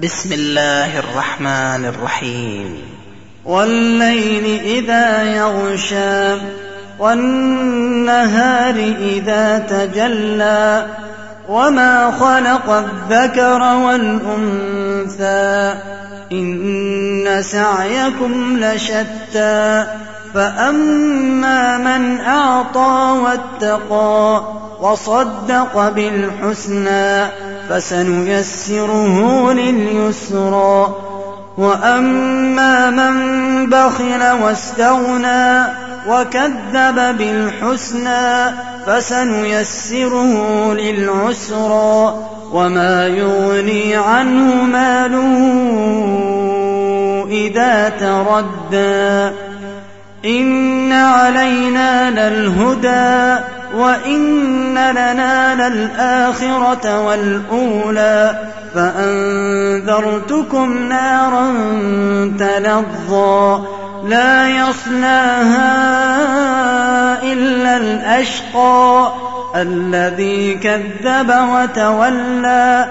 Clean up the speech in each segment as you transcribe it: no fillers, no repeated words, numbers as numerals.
بسم الله الرحمن الرحيم. والليل إذا يغشى والنهار إذا تجلى وما خلق الذكر والأنثى إن سعيكم لشتى فأما من أعطى واتقى وصدق بالحسنى فسنيسره لليسرى وأما من بخل واستغنى وكذب بالحسنى فسنيسره للعسرى وما يغني عنه ماله إذا تردى إن علينا للهدى وإن لنا للآخرة والأولى فأنذرتكم نارا تلظى لا يصلاها إلا الأشقى الذي كذب وتولى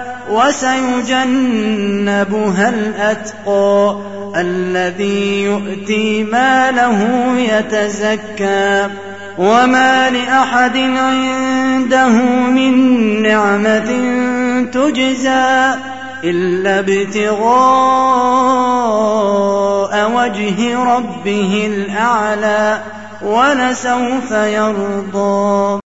وسيجنبها الأتقى الذي يؤتي ماله يتزكى وما لأحد عنده من نعمة تجزى إلا ابتغاء وجه ربه الأعلى ولسوف يرضى.